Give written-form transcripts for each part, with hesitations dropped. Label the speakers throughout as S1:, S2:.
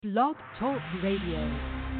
S1: Blog Talk Radio.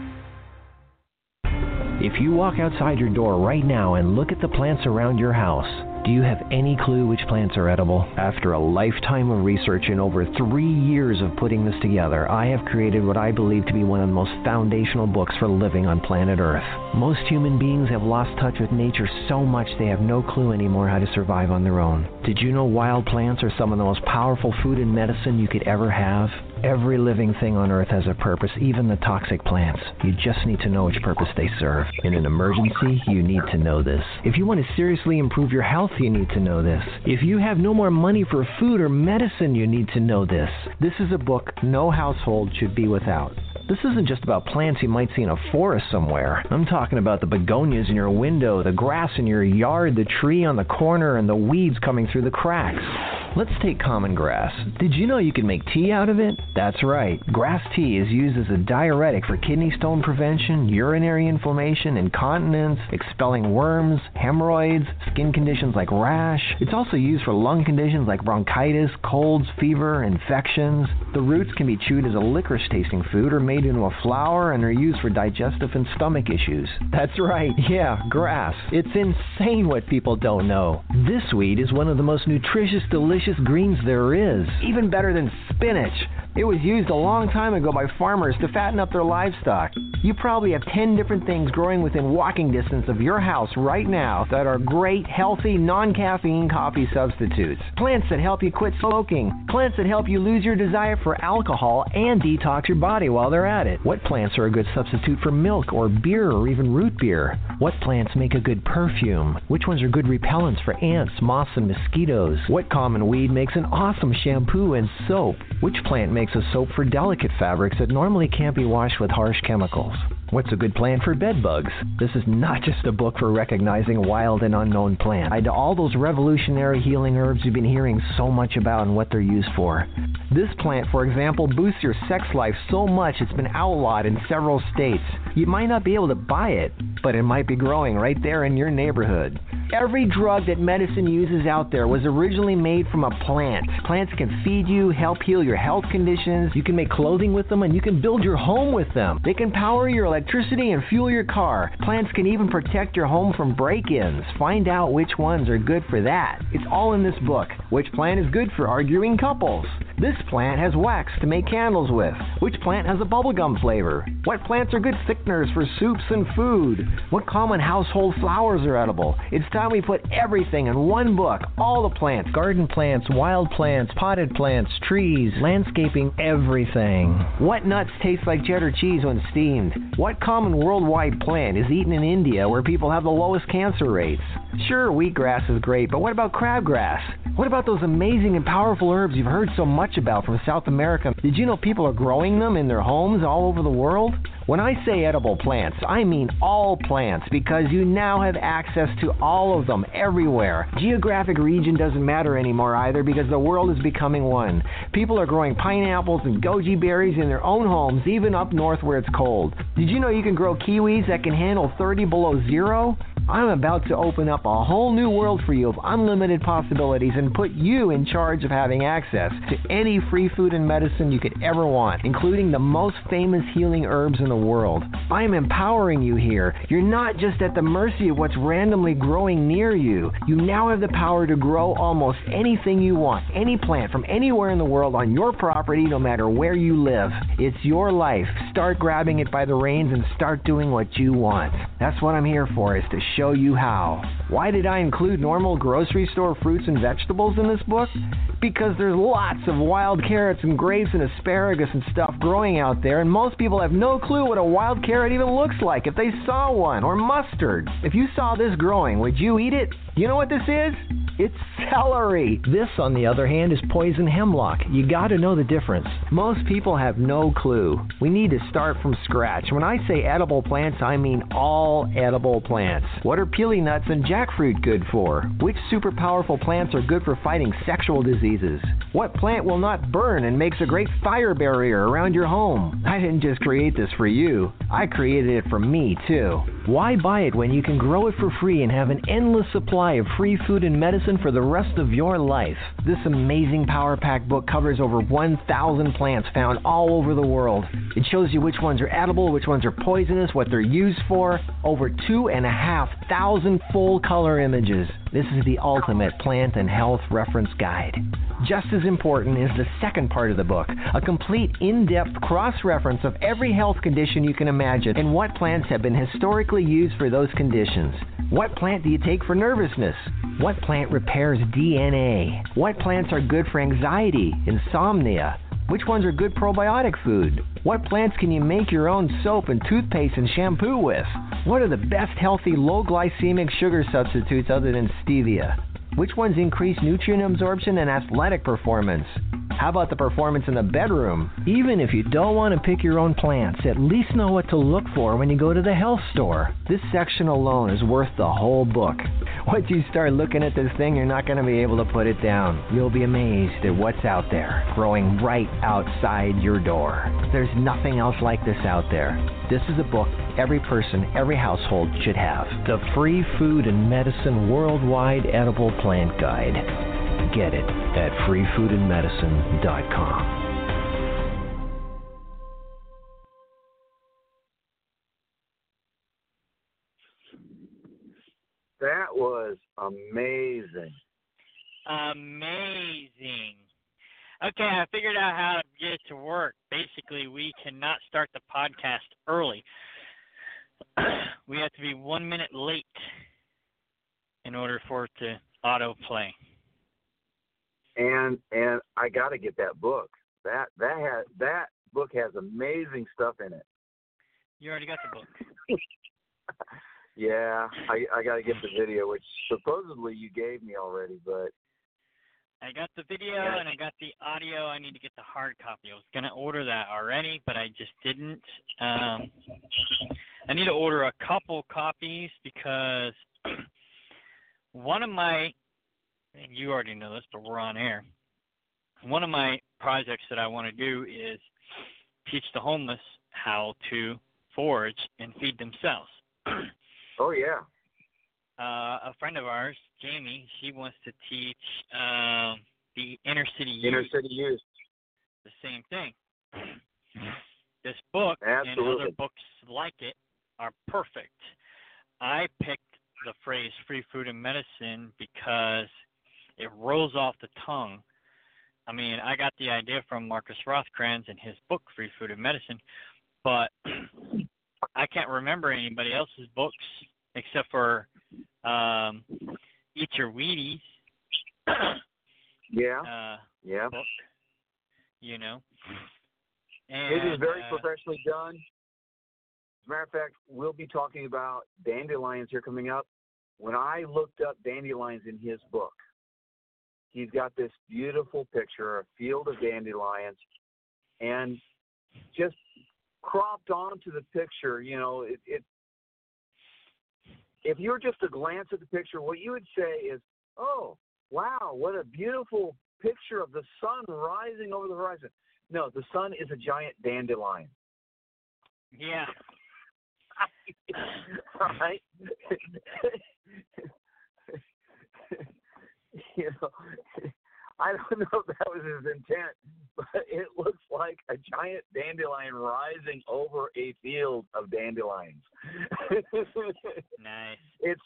S2: If you walk outside your door right now and look at the plants around your house, do you have any clue which plants are edible? After a lifetime of research and over 3 years of putting this together, I have created what I believe to be one of the most foundational books for living on planet Earth. Most human beings have lost touch with nature so much they have no clue anymore how to survive on their own. Did you know wild plants are some of the most powerful food and medicine you could ever have? Every living thing on Earth has a purpose, even the toxic plants. You just need to know which purpose they serve. In an emergency, you need to know this. If you want to seriously improve your health, you need to know this. If you have no more money for food or medicine, you need to know this. This is a book no household should be without. This isn't just about plants you might see in a forest somewhere. I'm talking about the begonias in your window, the grass in your yard, the tree on the corner, and the weeds coming through the cracks. Let's take common grass. Did you know you can make tea out of it? That's right. Grass tea is used as a diuretic for kidney stone prevention, urinary inflammation, incontinence, expelling worms, hemorrhoids, skin conditions like rash. It's also used for lung conditions like bronchitis, colds, fever, infections. The roots can be chewed as a licorice-tasting food or made into a flour and are used for digestive and stomach issues. That's right, yeah, grass. It's insane what people don't know. This weed is one of the most nutritious, delicious greens there is. Even better than spinach. It was used a long time ago by farmers to fatten up their livestock. You probably have 10 different things growing within walking distance of your house right now that are great, healthy, non-caffeine coffee substitutes. Plants that help you quit smoking. Plants that help you lose your desire for alcohol and detox your body while they're at it. What plants are a good substitute for milk or beer or even root beer? What plants make a good perfume? Which ones are good repellents for ants, moths, and mosquitoes? What common weed makes an awesome shampoo and soap? Which plant makes a soap for delicate fabrics that normally can't be washed with harsh chemicals? What's a good plant for bed bugs? This is not just a book for recognizing wild and unknown plants. To all those revolutionary healing herbs you've been hearing so much about and what they're used for. This plant, for example, boosts your sex life so much it's been outlawed in several states. You might not be able to buy it, but it might be growing right there in your neighborhood. Every drug that medicine uses out there was originally made from a plant. Plants can feed you, help heal your health conditions. You can make clothing with them, and you can build your home with them. They can power your electricity and fuel your car. Plants can even protect your home from break-ins. Find out which ones are good for that. It's all in this book. Which plant is good for arguing couples? This plant has wax to make candles with. Which plant has a bubblegum flavor? What plants are good thickeners for soups and food? What common household flowers are edible? It's time we put everything in one book. All the plants, garden plants, wild plants, potted plants, trees, landscaping, everything. What nuts taste like cheddar cheese when steamed? What common worldwide plant is eaten in India where people have the lowest cancer rates? Sure, wheatgrass is great, but what about crabgrass? What about those amazing and powerful herbs you've heard so much about from South America? Did you know people are growing them in their homes all over the world? When I say edible plants, I mean all plants, because you now have access to all of them everywhere. Geographic region doesn't matter anymore either, because the world is becoming one. People are growing pineapples and goji berries in their own homes, even up north where it's cold. Did you know you can grow kiwis that can handle 30 below zero? I'm about to open up a whole new world for you of unlimited possibilities and put you in charge of having access to any free food and medicine you could ever want, including the most famous healing herbs in the world. I am empowering you here. You're not just at the mercy of what's randomly growing near you. You now have the power to grow almost anything you want, any plant from anywhere in the world on your property, no matter where you live. It's your life. Start grabbing it by the reins and start doing what you want. That's what I'm here for, is to show you how. Why did I include normal grocery store fruits and vegetables in this book? Because there's lots of wild carrots and grapes and asparagus and stuff growing out there, and most people have no clue what a wild carrot even looks like if they saw one, or mustard. If you saw this growing, would you eat it? You know what this is? It's celery. This, on the other hand, is poison hemlock. You gotta know the difference. Most people have no clue. We need to start from scratch. When I say edible plants, I mean all edible plants. What are peely nuts and jackfruit good for? Which super powerful plants are good for fighting sexual diseases? What plant will not burn and makes a great fire barrier around your home? I didn't just create this for you. I created it for me, too. Why buy it when you can grow it for free and have an endless supply of free food and medicine medicine for the rest of your life. This amazing Power Pack book covers over 1,000 plants found all over the world. It shows you which ones are edible, which ones are poisonous, what they're used for. Over 2,500 full color images. This is the ultimate plant and health reference guide. Just as important is the second part of the book, a complete in-depth cross-reference of every health condition you can imagine and what plants have been historically used for those conditions. What plant do you take for nervousness? What plant repairs DNA? What plants are good for anxiety, insomnia? Which ones are good probiotic food? What plants can you make your own soap and toothpaste and shampoo with? What are the best healthy low glycemic sugar substitutes other than stevia? Which ones increase nutrient absorption and athletic performance? How about the performance in the bedroom? Even if you don't want to pick your own plants, at least know what to look for when you go to the health store. This section alone is worth the whole book. Once you start looking at this thing, you're not going to be able to put it down. You'll be amazed at what's out there, growing right outside your door. There's nothing else like this out there. This is a book every person, every household should have. The Free Food and Medicine Worldwide Edible Plant Guide. Get it at freefoodandmedicine.com.
S3: That was amazing.
S4: Amazing. Okay, I figured out how to get it to work. Basically, we cannot start the podcast early. We have to be 1 minute late in order for it to autoplay.
S3: And I got to get that book. That book has amazing stuff in it.
S4: You already got the book.
S3: Yeah, I got to get the video, which supposedly you gave me already, but
S4: I got the video and I got the audio. I need to get the hard copy. I was going to order that already, but I just didn't. I need to order a couple copies because one of my, and you already know this, but we're on air. One of my projects that I want to do is teach the homeless how to forage and feed themselves.
S3: Oh, yeah.
S4: A friend of ours, Jamie, she wants to teach the inner city youth the same thing. This book and other books like it are perfect. I picked the phrase free food and medicine because it rolls off the tongue. I mean, I got the idea from Marcus Rothkranz in his book, Free Food and Medicine, but I can't remember anybody else's books except for Eat Your Wheaties.
S3: Yeah.
S4: Book, you know. And,
S3: it is very professionally done. As a matter of fact, we'll be talking about dandelions here coming up. When I looked up dandelions in his book, he's got this beautiful picture, a field of dandelions, and just cropped onto the picture, you know, if you were just to glance at the picture, what you would say is, oh, wow, what a beautiful picture of the sun rising over the horizon. No, the sun is a giant dandelion.
S4: Yeah.
S3: Right? You know, I don't know if that was his intent, but it looks like a giant dandelion rising over a field of dandelions.
S4: Nice.
S3: It's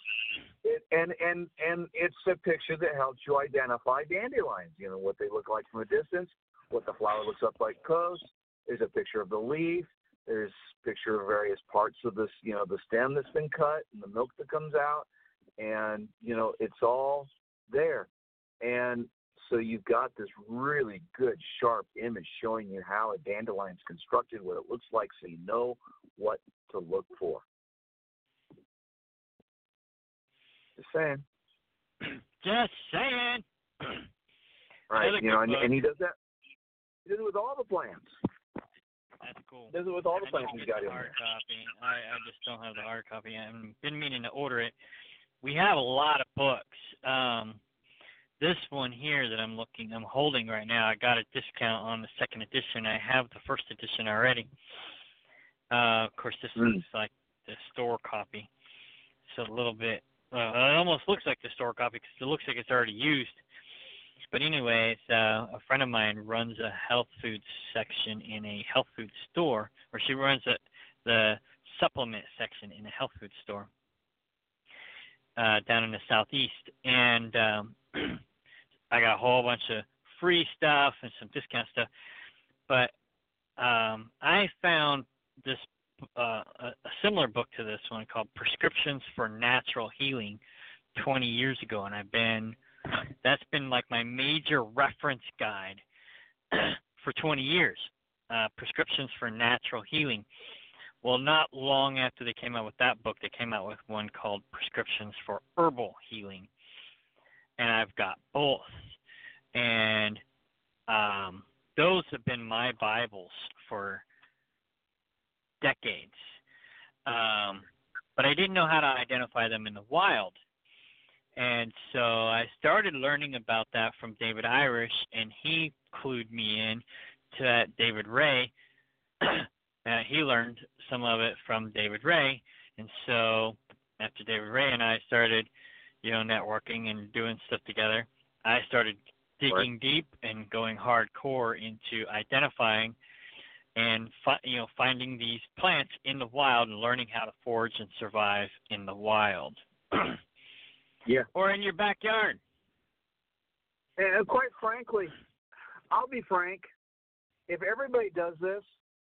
S3: a picture that helps you identify dandelions. You know, what they look like from a distance, what the flower looks up like close. There's a picture of the leaf. There's a picture of various parts of this, you know, the stem that's been cut and the milk that comes out. And, you know, it's all there. And so you've got this really good, sharp image showing you how a dandelion's constructed, what it looks like, so you know what to look for. Just saying.
S4: Just saying.
S3: Right, you know, and he does that. He does it with all the plants.
S4: That's cool.
S3: He does it with all the plants he's got in
S4: hard
S3: there.
S4: copy. I just don't have the hard copy. I've been meaning to order it. We have a lot of books. This one here that I'm holding right now, I got a discount on the second edition. I have the first edition already. Of course, this looks like the store copy. It's a little bit it almost looks like the store coffee because it looks like it's already used. But anyways, a friend of mine runs a health food section in a health food store, or she runs the supplement section in a health food store down in the southeast. And I got a whole bunch of free stuff and some discount stuff. But I found this a similar book to this one called Prescriptions for Natural Healing 20 years ago, and that's been like my major reference guide for 20 years. Prescriptions for Natural Healing. Well, not long after they came out with that book, they came out with one called Prescriptions for Herbal Healing, and I've got both. And those have been my Bibles for decades. But I didn't know how to identify them in the wild. And so I started learning about that from David Irish, and he clued me in to that David Ray. He learned some of it from David Ray. And so after David Ray and I started, networking and doing stuff together, I started digging deep and going hardcore into identifying and finding these plants in the wild and learning how to forage and survive in the wild.
S3: Yeah.
S4: Or in your backyard.
S3: And quite frankly, I'll be frank, if everybody does this,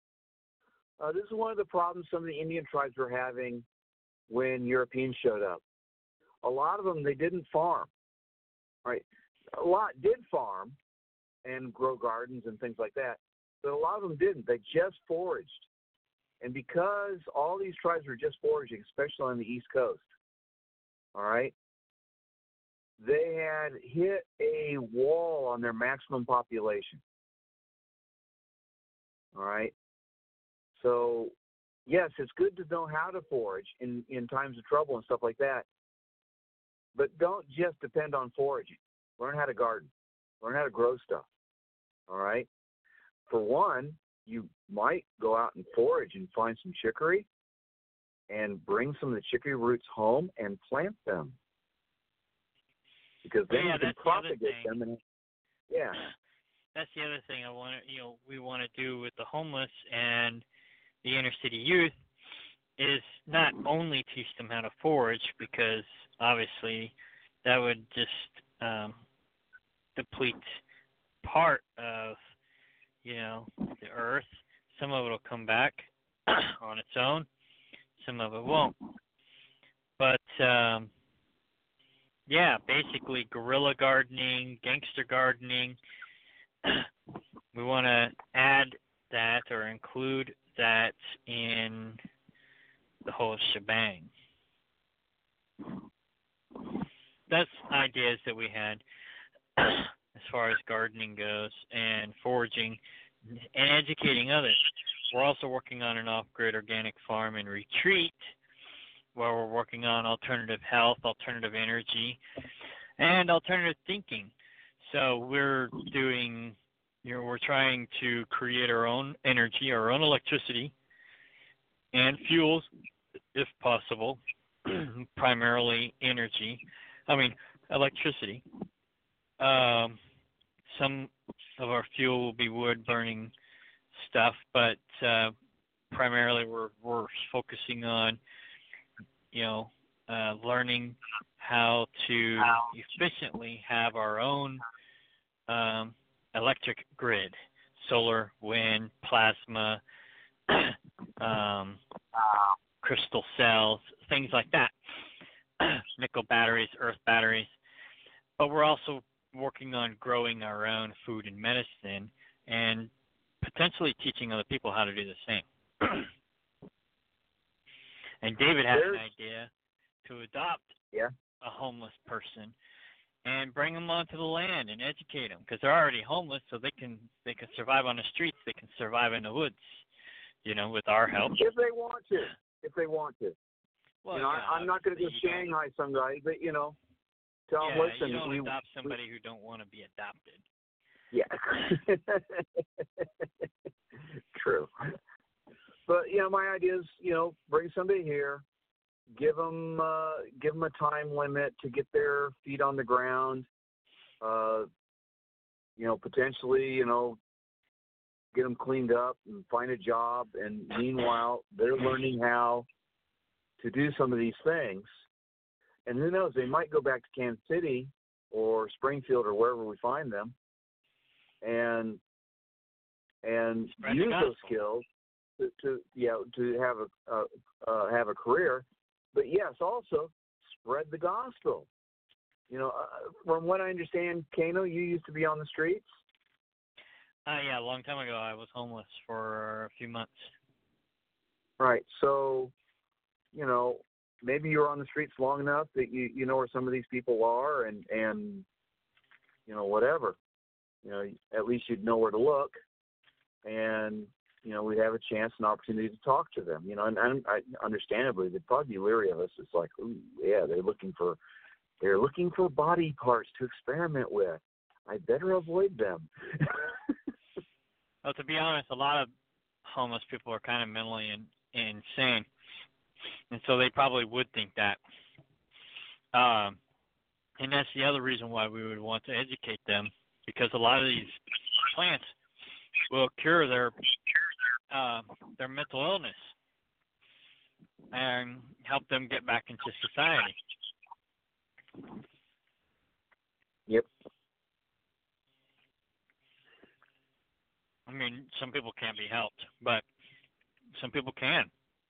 S3: this is one of the problems some of the Indian tribes were having when Europeans showed up. A lot of them, they didn't farm, right? A lot did farm and grow gardens and things like that, but a lot of them didn't. They just foraged. And because all these tribes were just foraging, especially on the East Coast, all right, they had hit a wall on their maximum population. All right. So, yes, it's good to know how to forage in times of trouble and stuff like that. But don't just depend on foraging. Learn how to garden. Learn how to grow stuff. All right. For one, you might go out and forage and find some chicory and bring some of the chicory roots home and plant them. Because then you can propagate them. And, yeah.
S4: That's the other thing we want to do with the homeless and the inner city youth is not only teach them how to forage, because obviously that would just deplete part of the earth. Some of it will come back on its own, some of it won't. But basically guerrilla gardening, gangster gardening, we want to add that or include that in the whole shebang. That's ideas that we had as far as gardening goes and foraging and educating others. We're also working on an off-grid organic farm and retreat where we're working on alternative health, alternative energy, and alternative thinking. So we're doing, we're trying to create our own energy, our own electricity, and fuels, if possible, primarily electricity. Some of our fuel will be wood-burning stuff, but primarily we're focusing on, learning how to efficiently have our own electric grid, solar, wind, plasma, crystal cells, things like that, nickel batteries, earth batteries. But we're also working on growing our own food and medicine and potentially teaching other people how to do the same. And David has an idea to adopt a homeless person and bring them onto the land and educate them, because they're already homeless, so they can survive on the streets, they can survive in the woods, with our help.
S3: If they want to.
S4: Well,
S3: I'm not going to go Shanghai some guy, but tell them, listen,
S4: you don't adopt somebody who don't want to be adopted.
S3: Yeah. True. But my idea is, bring somebody here, give them a time limit to get their feet on the ground. Potentially, get them cleaned up and find a job. And meanwhile, they're learning how to do some of these things. And who knows, they might go back to Kansas City or Springfield or wherever we find them and use those skills to have a career. But yes, also spread the gospel. From what I understand, Kano, you used to be on the streets.
S4: Yeah, a long time ago, I was homeless for a few months.
S3: Right. So, maybe you're on the streets long enough that you know where some of these people are, and whatever. At least you'd know where to look, and we'd have a chance, an opportunity to talk to them. And understandably, they'd probably be leery of us. It's like, ooh, yeah, they're looking for body parts to experiment with. I better avoid them.
S4: Well, to be honest, a lot of homeless people are kind of mentally insane, and so they probably would think that. And that's the other reason why we would want to educate them, because a lot of these plants will cure their mental illness and help them get back into society.
S3: Yep.
S4: I mean, some people can't be helped, but some people can.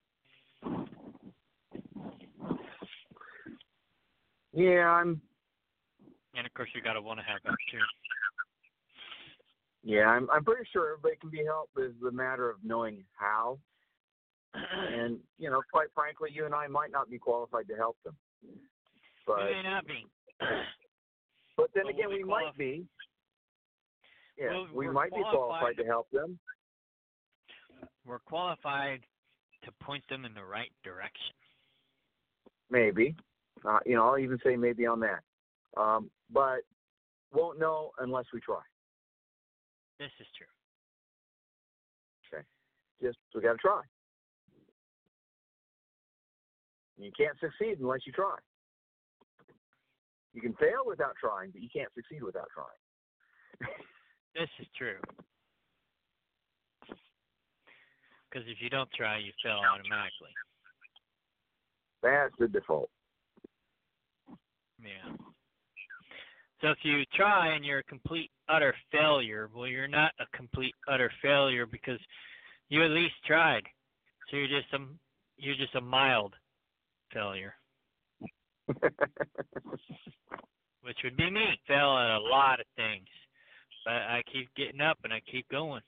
S3: Yeah,
S4: And of course, you gotta want to have that too.
S3: Yeah, I'm pretty sure everybody can be helped. It's a matter of knowing how. And quite frankly, you and I might not be qualified to help them. But
S4: We may not be.
S3: But then again, we might be. Yeah,
S4: Well,
S3: we
S4: we're
S3: might be qualified to help them.
S4: We're qualified to point them in the right direction.
S3: Maybe. I'll even say maybe on that. But won't know unless we try.
S4: This is true.
S3: Okay. We got to try. You can't succeed unless you try. You can fail without trying, but you can't succeed without trying.
S4: This is true. Because if you don't try, you fail automatically.
S3: That's the default.
S4: Yeah. So if you try and you're a complete, utter failure, well, you're not a complete, utter failure because you at least tried. So you're just a mild failure. Which would be me. Fail at a lot of things. But I keep getting up and I keep going.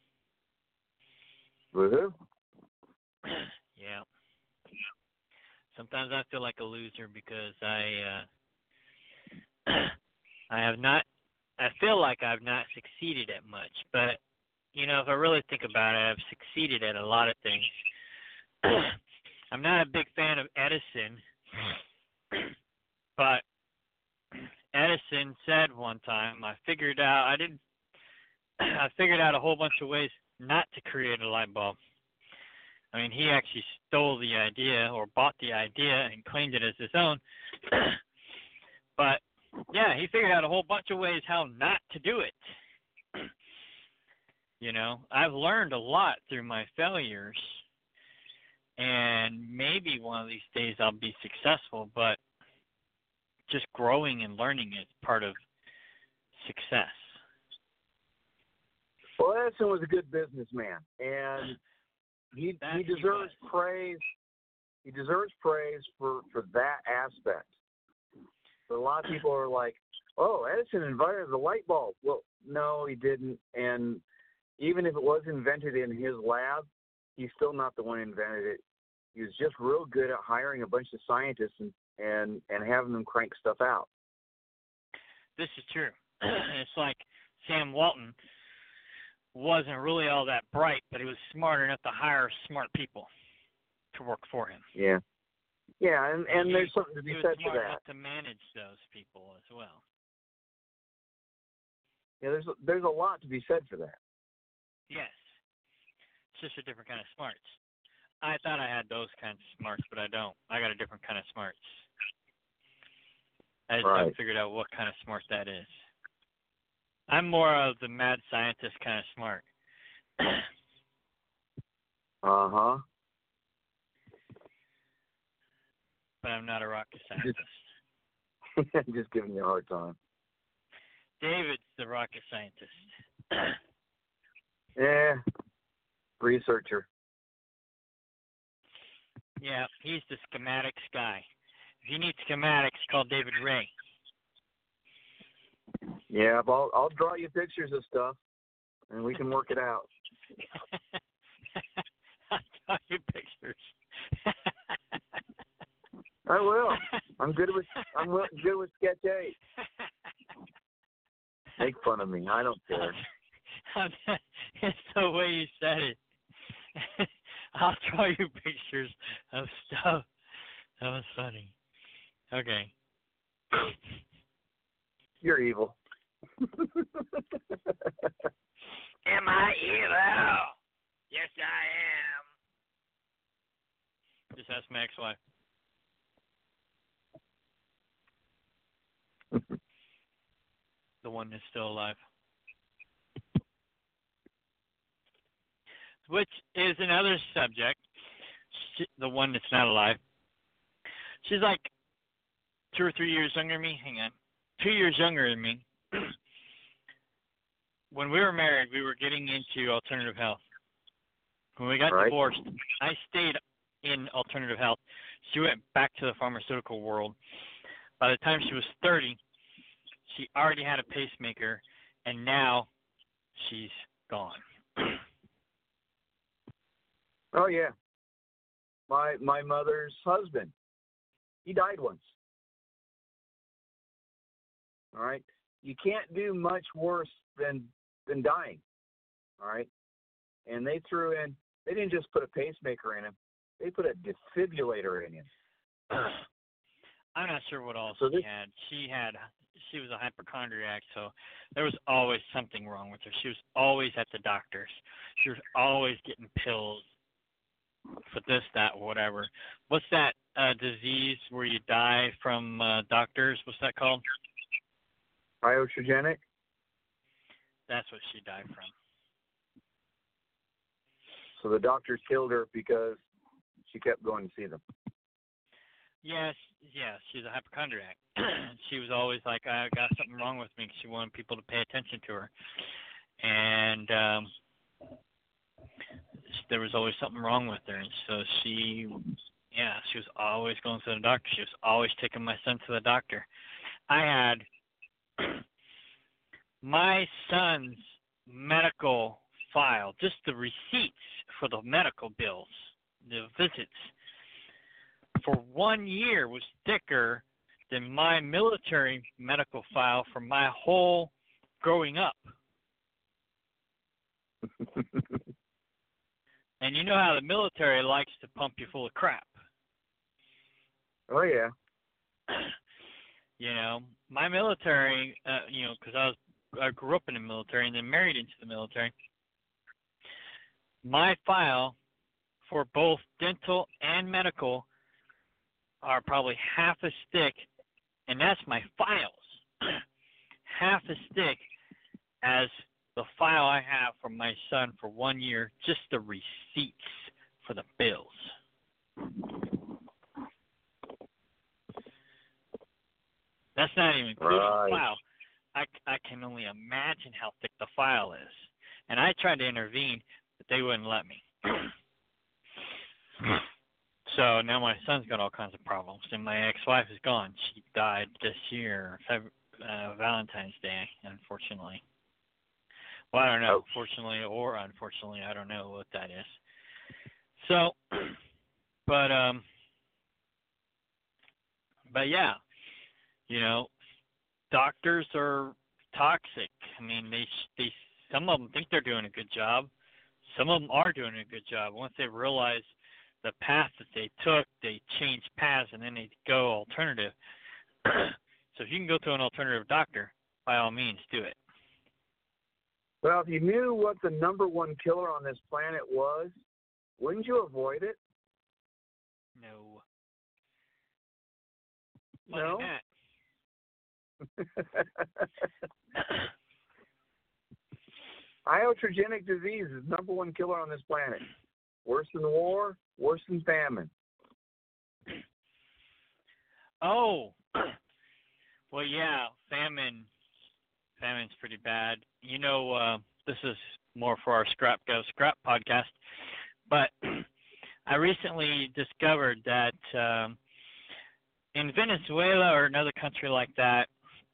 S3: Woohoo.
S4: Yeah. Sometimes I feel like a loser because I feel like I've not succeeded at much. But, if I really think about it, I've succeeded at a lot of things. I'm not a big fan of Edison, but Edison said one time, I figured out a whole bunch of ways not to create a light bulb. I mean, he actually stole the idea or bought the idea and claimed it as his own. But, yeah, he figured out a whole bunch of ways how not to do it. I've learned a lot through my failures. And maybe one of these days I'll be successful, but just growing and learning is part of success.
S3: Well, Edison was a good businessman, and he deserves praise. He deserves praise for that aspect. But a lot of people are like, "Oh, Edison invented the light bulb." Well, no, he didn't. And even if it was invented in his lab, he's still not the one who invented it. He was just real good at hiring a bunch of scientists and having them crank stuff out.
S4: This is true. It's like Sam Walton wasn't really all that bright, but he was smart enough to hire smart people to work for him.
S3: Yeah. Yeah, and there's something to be said for that.
S4: He was smart enough to manage those people as well.
S3: Yeah, there's a lot to be said for that.
S4: Yes. It's just a different kind of smarts. I thought I had those kinds of smarts, but I don't. I got a different kind of smarts. I just haven't figured out what kind of smart that is. I'm more of the mad scientist kind of smart.
S3: Uh-huh.
S4: But I'm not a rocket scientist.
S3: Just giving you a hard time.
S4: David's the rocket scientist.
S3: Yeah. Researcher.
S4: Yeah, he's the schematics guy. If you need schematics, call David Ray.
S3: Yeah, I'll draw you pictures of stuff, and we can work it out.
S4: I'll draw you pictures.
S3: I will. I'm good with Sketch 8. Make fun of me. I don't care.
S4: It's the way you said it. I'll draw you pictures of stuff. That was funny. Okay.
S3: You're evil.
S4: Am I evil? Yes, I am. Just ask my ex-wife. The one that's still alive. Which is another subject. The one that's not alive. She's like 2 or 3 years younger than me. Hang on. 2 years younger than me. When we were married, we were getting into alternative health. When we got divorced, I stayed in alternative health. She went back to the pharmaceutical world. By the time she was 30, she already had a pacemaker, and now she's gone.
S3: Oh, yeah. My mother's husband, he died once. All right? You can't do much worse than dying. All right? And they didn't just put a pacemaker in him. They put a defibrillator in him.
S4: I'm not sure what else she had. She was a hypochondriac, so there was always something wrong with her. She was always at the doctor's. She was always getting pills for this, that, whatever. What's that disease where you die from doctors? What's that called?
S3: Iatrogenic?
S4: That's what she died from.
S3: So the doctors killed her because she kept going to see them.
S4: Yes, she's a hypochondriac. She was always like, I got something wrong with me. She wanted people to pay attention to her. And there was always something wrong with her. And so she was always going to the doctor. She was always taking my son to the doctor. I had my son's medical file, just the receipts for the medical bills, the visits, for 1 year was thicker than my military medical file for my whole growing up. And you know how the military likes to pump you full of crap.
S3: Oh, yeah.
S4: You know, my military, because I grew up in the military and then married into the military. My file for both dental and medical are probably half as thick, and that's my files, half as thick as the file I have from my son for 1 year, just the receipts for the bills. That's not even including the file. I can only imagine how thick the file is. And I tried to intervene, but they wouldn't let me. So now my son's got all kinds of problems, and my ex-wife is gone. She died this year, Valentine's Day, unfortunately. Well, I don't know, fortunately or unfortunately, I don't know what that is. So, but yeah, you know, doctors are toxic. I mean, they some of them think they're doing a good job. Some of them are doing a good job. Once they realize the path that they took, they change paths, and then they go alternative. So if you can go to an alternative doctor, by all means, do it.
S3: Well, if you knew what the number one killer on this planet was, Wouldn't you avoid it?
S4: No.
S3: No? Iatrogenic disease is the #1 killer on this planet. Worse than war, worse than famine.
S4: Oh, well, yeah, famine's pretty bad. You know, this is more for our Scrap podcast, but I recently discovered that in Venezuela or another country like that,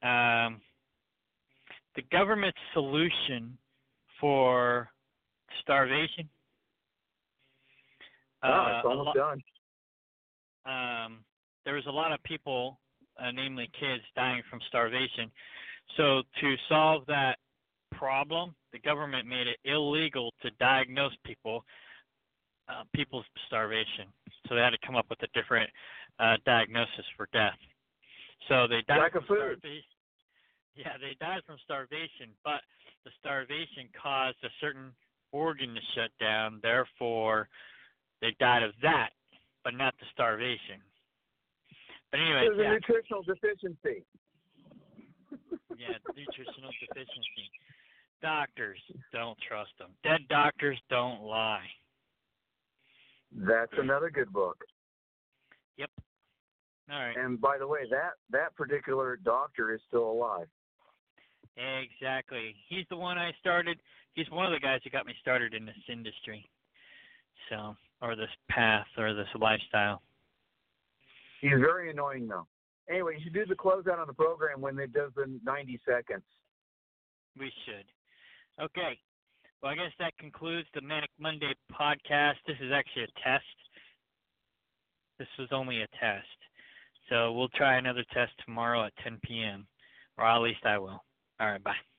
S4: the government's solution for starvation.
S3: It's almost done.
S4: There was a lot of people, namely kids, dying from starvation. So to solve that problem, the government made it illegal to diagnose people's starvation. So they had to come up with a different diagnosis for death. So they died from starvation. Yeah, they died from starvation, but the starvation caused a certain organ to shut down. Therefore, they died of that, but not the starvation. But anyway,
S3: there's a nutritional deficiency.
S4: Yeah, nutritional deficiency. Doctors, don't trust them. Dead doctors don't lie.
S3: That's another good book.
S4: Yep. All right.
S3: And by the way, that particular doctor is still alive.
S4: Exactly. He's the one I started. He's one of the guys who got me started in this industry. So, or this path, or this lifestyle.
S3: He's very annoying, though. Anyway, you should do the closeout on the program when it does the 90 seconds.
S4: We should. Okay. Well, I guess that concludes the Manic Monday podcast. This is actually a test. This was only a test. So we'll try another test tomorrow at 10 p.m. Or at least I will. All right, bye.